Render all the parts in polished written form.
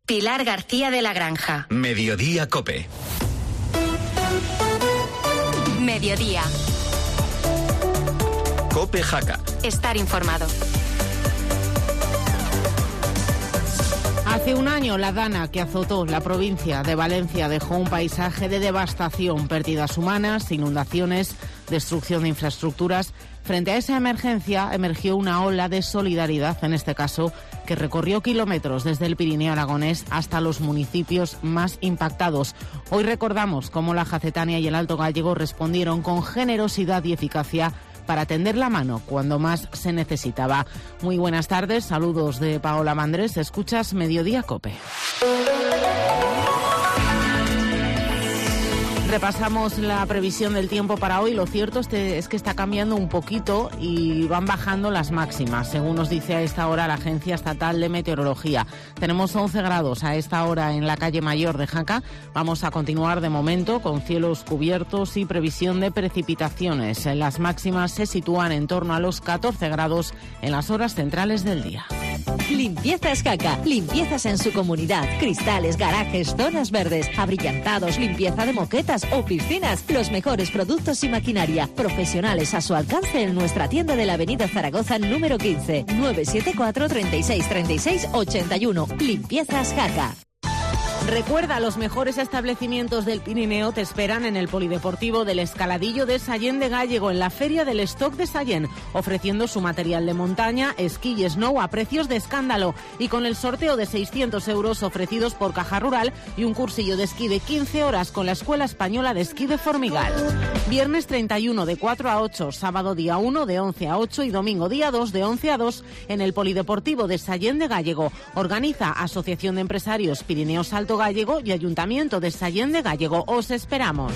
Pilar García de la Granja. Mediodía COPE. Mediodía. COPE Jaca. Estar informado. Hace un año la dana que azotó la provincia de Valencia dejó un paisaje de devastación, pérdidas humanas, inundaciones, destrucción de infraestructuras. Frente a esa emergencia emergió una ola de solidaridad, en este caso, que recorrió kilómetros desde el Pirineo aragonés hasta los municipios más impactados. Hoy recordamos cómo la Jacetania y el Alto Gállego respondieron con generosidad y eficacia para tender la mano cuando más se necesitaba. Muy buenas tardes, saludos de Paola Mandrés, escuchas Mediodía COPE. Repasamos la previsión del tiempo para hoy. Lo cierto es que está cambiando un poquito y van bajando las máximas, según nos dice a esta hora la Agencia Estatal de Meteorología. Tenemos 11 grados a esta hora en la calle Mayor de Jaca. Vamos a continuar de momento con cielos cubiertos y previsión de precipitaciones. Las máximas se sitúan en torno a los 14 grados en las horas centrales del día. Limpiezas Jaca, limpiezas en su comunidad, cristales, garajes, zonas verdes, abrillantados, limpieza de moquetas o piscinas, los mejores productos y maquinaria, profesionales a su alcance en nuestra tienda de la avenida Zaragoza número 15, 974 36 36 81. Limpiezas Jaca. Recuerda, los mejores establecimientos del Pirineo te esperan en el Polideportivo del Escaladillo de Sallén de Gállego, en la Feria del Stock de Sallén, ofreciendo su material de montaña, esquí y snow a precios de escándalo y con el sorteo de 600 euros ofrecidos por Caja Rural y un cursillo de esquí de 15 horas con la Escuela Española de Esquí de Formigal. Viernes 31 de 4 a 8, sábado día 1 de 11 a 8 y domingo día 2 de 11 a 2 en el Polideportivo de Sallén de Gállego. Organiza Asociación de Empresarios Pirineos Alto Gállego y Ayuntamiento de Sallén de Gállego. Os esperamos.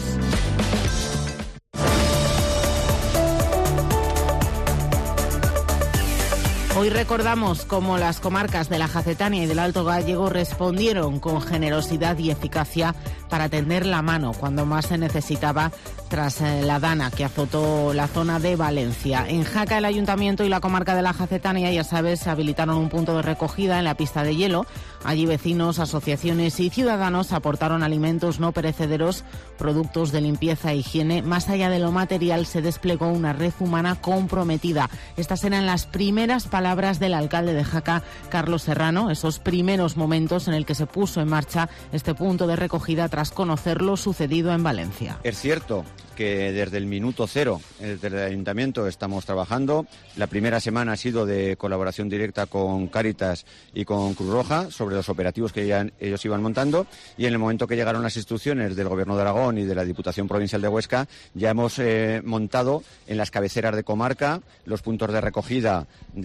Hoy recordamos cómo las comarcas de la Jacetania y del Alto Gállego respondieron con generosidad y eficacia para tender la mano cuando más se necesitaba tras la dana que azotó la zona de Valencia. En Jaca, el Ayuntamiento y la comarca de la Jacetania, ya sabes, habilitaron un punto de recogida en la pista de hielo. Allí vecinos, asociaciones y ciudadanos aportaron alimentos no perecederos, productos de limpieza e higiene. Más allá de lo material, se desplegó una red humana comprometida. Estas eran las primeras palabras del alcalde de Jaca, Carlos Serrano, esos primeros momentos en el que se puso en marcha este punto de recogida tras conocer lo sucedido en Valencia. Es cierto que desde el minuto cero, desde el Ayuntamiento, estamos trabajando. La primera semana ha sido de colaboración directa con Cáritas y con Cruz Roja sobre los operativos que ellos iban montando, y en el momento que llegaron las instrucciones del Gobierno de Aragón y de la Diputación Provincial de Huesca, ya hemos montado en las cabeceras de comarca los puntos de recogida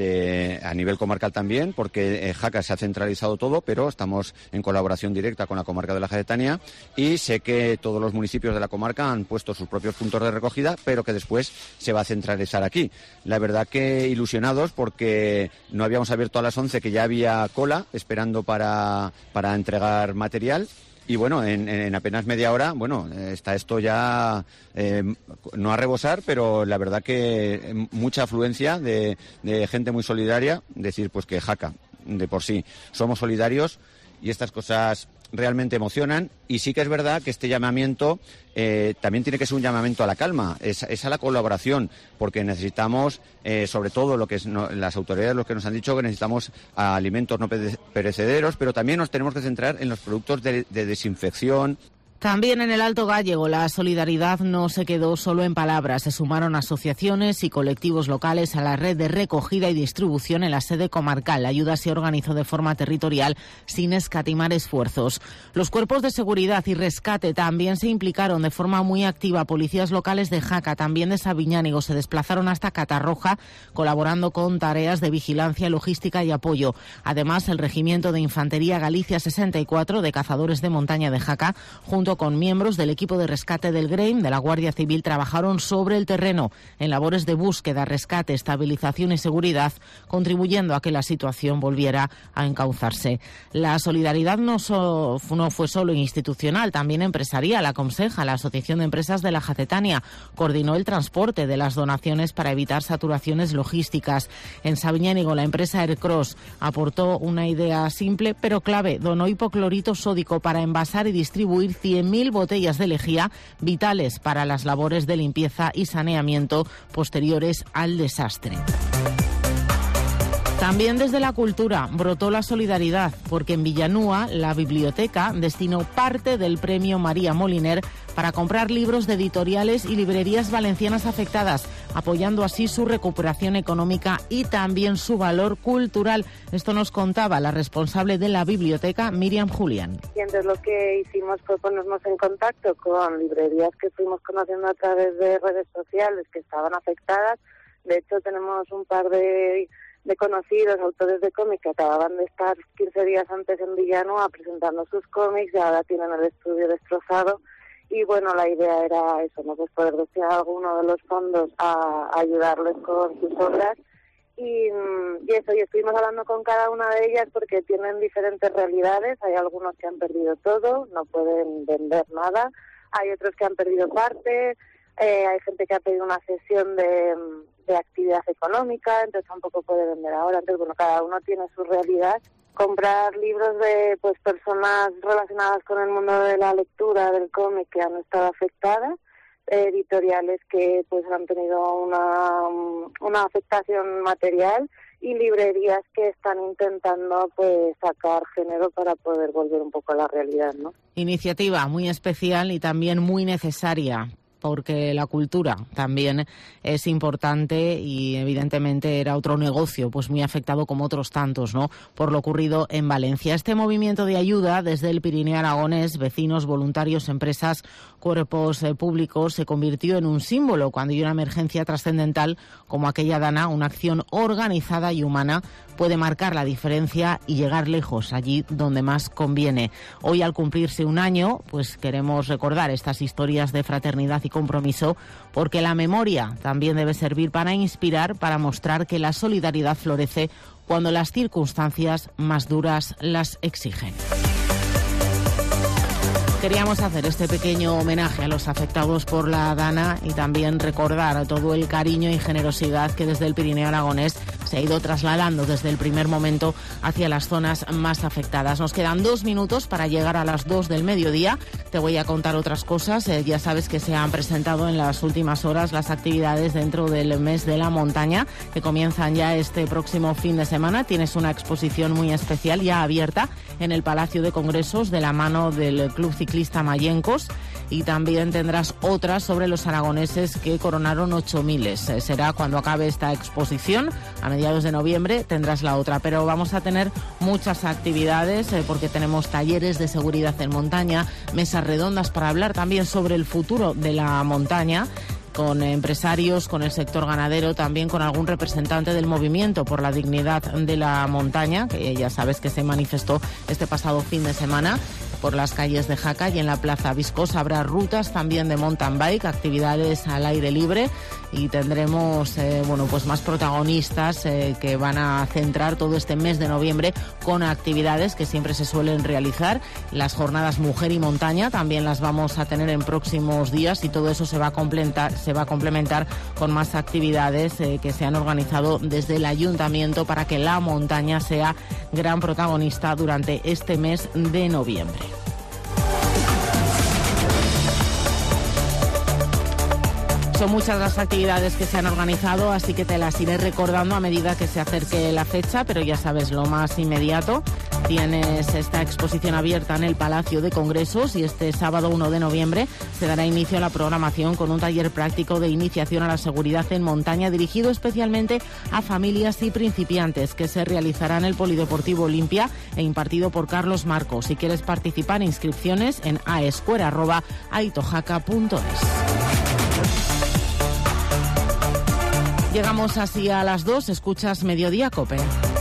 a nivel comarcal también, porque Jaca se ha centralizado todo, pero estamos en colaboración directa con la comarca de la Jacetania, y sé que todos los municipios de la comarca han puesto sus propios puntos de recogida, pero que después se va a centralizar aquí. La verdad que ilusionados, porque no habíamos abierto a las 11, que ya había cola esperando para entregar material. Y bueno, en apenas media hora, está esto ya no a rebosar, pero la verdad que mucha afluencia de gente muy solidaria. Decir pues que Jaca, de por sí, somos solidarios y estas cosas realmente emocionan. Y sí que es verdad que este llamamiento también tiene que ser un llamamiento a la calma, es a la colaboración, porque necesitamos, sobre todo lo que es las autoridades, lo que nos han dicho, que necesitamos alimentos no perecederos, pero también nos tenemos que centrar en los productos de desinfección. También en el Alto Gállego la solidaridad no se quedó solo en palabras. Se sumaron asociaciones y colectivos locales a la red de recogida y distribución en la sede comarcal. La ayuda se organizó de forma territorial sin escatimar esfuerzos. Los cuerpos de seguridad y rescate también se implicaron de forma muy activa. Policías locales de Jaca, también de Sabiñánigo, se desplazaron hasta Catarroja, colaborando con tareas de vigilancia, logística y apoyo. Además, el Regimiento de Infantería Galicia 64 de Cazadores de Montaña de Jaca, junto junto con miembros del equipo de rescate del GREIM de la Guardia Civil, trabajaron sobre el terreno en labores de búsqueda, rescate, estabilización y seguridad, contribuyendo a que la situación volviera a encauzarse. La solidaridad no fue solo institucional, también empresarial. La Comseja, la Asociación de Empresas de la Jacetania, coordinó el transporte de las donaciones para evitar saturaciones logísticas. En Sabiñánigo, la empresa Aircross aportó una idea simple pero clave: donó hipoclorito sódico para envasar y distribuir 100.000 botellas de lejía, vitales para las labores de limpieza y saneamiento posteriores al desastre. También desde la cultura brotó la solidaridad, porque en Villanúa la biblioteca destinó parte del premio María Moliner para comprar libros de editoriales y librerías valencianas afectadas, apoyando así su recuperación económica y también su valor cultural. Esto nos contaba la responsable de la biblioteca, Miriam Julián. Y entonces lo que hicimos fue ponernos en contacto con librerías que fuimos conociendo a través de redes sociales que estaban afectadas. De hecho, tenemos un par de conocidos autores de cómics que acababan de estar 15 días antes en Villanueva presentando sus cómics y ahora tienen el estudio destrozado. Y bueno, la idea era eso, ¿no? Pues poder destinar alguno de los fondos a ayudarles con sus obras. Y estuvimos hablando con cada una de ellas porque tienen diferentes realidades. Hay algunos que han perdido todo, no pueden vender nada. Hay otros que han perdido parte. Hay gente que ha pedido una cesión de actividad económica, entonces tampoco puede vender ahora. Entonces, bueno, cada uno tiene su realidad. Comprar libros de personas relacionadas con el mundo de la lectura, del cómic, que han estado afectadas, editoriales que pues han tenido una afectación material, y librerías que están intentando pues sacar género para poder volver un poco a la realidad, ¿no? Iniciativa muy especial y también muy necesaria, porque la cultura también es importante y evidentemente era otro negocio pues muy afectado como otros tantos, ¿no?, por lo ocurrido en Valencia. Este movimiento de ayuda desde el Pirineo aragonés, vecinos, voluntarios, empresas, cuerpos públicos, se convirtió en un símbolo cuando hay una emergencia trascendental como aquella dana. Una acción organizada y humana puede marcar la diferencia y llegar lejos, allí donde más conviene. Hoy, al cumplirse un año, pues queremos recordar estas historias de fraternidad y compromiso, porque la memoria también debe servir para inspirar, para mostrar que la solidaridad florece cuando las circunstancias más duras las exigen. Queríamos hacer este pequeño homenaje a los afectados por la dana y también recordar todo el cariño y generosidad que desde el Pirineo aragonés se ha ido trasladando desde el primer momento hacia las zonas más afectadas. Nos quedan 2 minutos para llegar a las 2 del mediodía. Te voy a contar otras cosas. Ya sabes que se han presentado en las últimas horas las actividades dentro del mes de la montaña, que comienzan ya este próximo fin de semana. Tienes una exposición muy especial ya abierta en el Palacio de Congresos de la mano del Club Ciclista Mayencos, y también tendrás otras sobre los aragoneses que coronaron 8000. Será cuando acabe esta exposición, a mediados de noviembre tendrás la otra, pero vamos a tener muchas actividades porque tenemos talleres de seguridad en montaña, mesas redondas para hablar también sobre el futuro de la montaña, con empresarios, con el sector ganadero, también con algún representante del movimiento por la dignidad de la montaña, que ya sabes que se manifestó este pasado fin de semana por las calles de Jaca, y en la Plaza Viscos habrá rutas también de mountain bike, actividades al aire libre, y tendremos pues más protagonistas que van a centrar todo este mes de noviembre con actividades que siempre se suelen realizar. Las jornadas Mujer y Montaña también las vamos a tener en próximos días, y todo eso se va a complementar con más actividades que se han organizado desde el ayuntamiento para que la montaña sea gran protagonista durante este mes de noviembre. Son muchas las actividades que se han organizado, así que te las iré recordando a medida que se acerque la fecha, pero ya sabes, lo más inmediato, tienes esta exposición abierta en el Palacio de Congresos, y este sábado 1 de noviembre se dará inicio a la programación con un taller práctico de iniciación a la seguridad en montaña dirigido especialmente a familias y principiantes, que se realizará en el Polideportivo Olimpia e impartido por Carlos Marcos. Si quieres participar, inscripciones en aescuera@aitojaca.es. Llegamos así a las 2, escuchas Mediodía COPE.